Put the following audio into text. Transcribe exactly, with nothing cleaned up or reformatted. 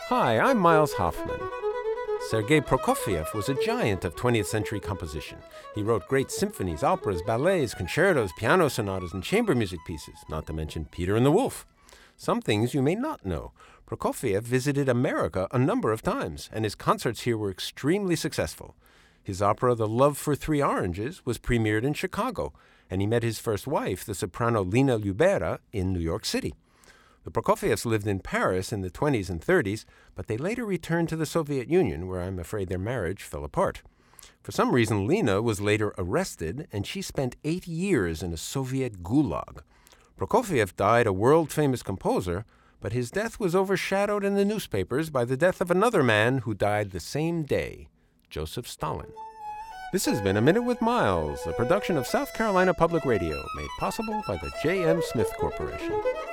Hi, I'm Miles Hoffman. Sergei Prokofiev was a giant of twentieth century composition. He wrote great symphonies, operas, ballets, concertos, piano sonatas, and chamber music pieces, not to mention Peter and the Wolf. Some things you may not know. Prokofiev visited America a number of times, and his concerts here were extremely successful. His opera, The Love for Three Oranges, was premiered in Chicago, and he met his first wife, the soprano Lina Lubera, in New York City. The Prokofievs lived in Paris in the twenties and thirties, but they later returned to the Soviet Union, where I'm afraid their marriage fell apart. For some reason, Lina was later arrested, and she spent eight years in a Soviet gulag. Prokofiev died a world-famous composer, but his death was overshadowed in the newspapers by the death of another man who died the same day, Joseph Stalin. This has been A Minute with Miles, a production of South Carolina Public Radio, made possible by the J M. Smith Corporation.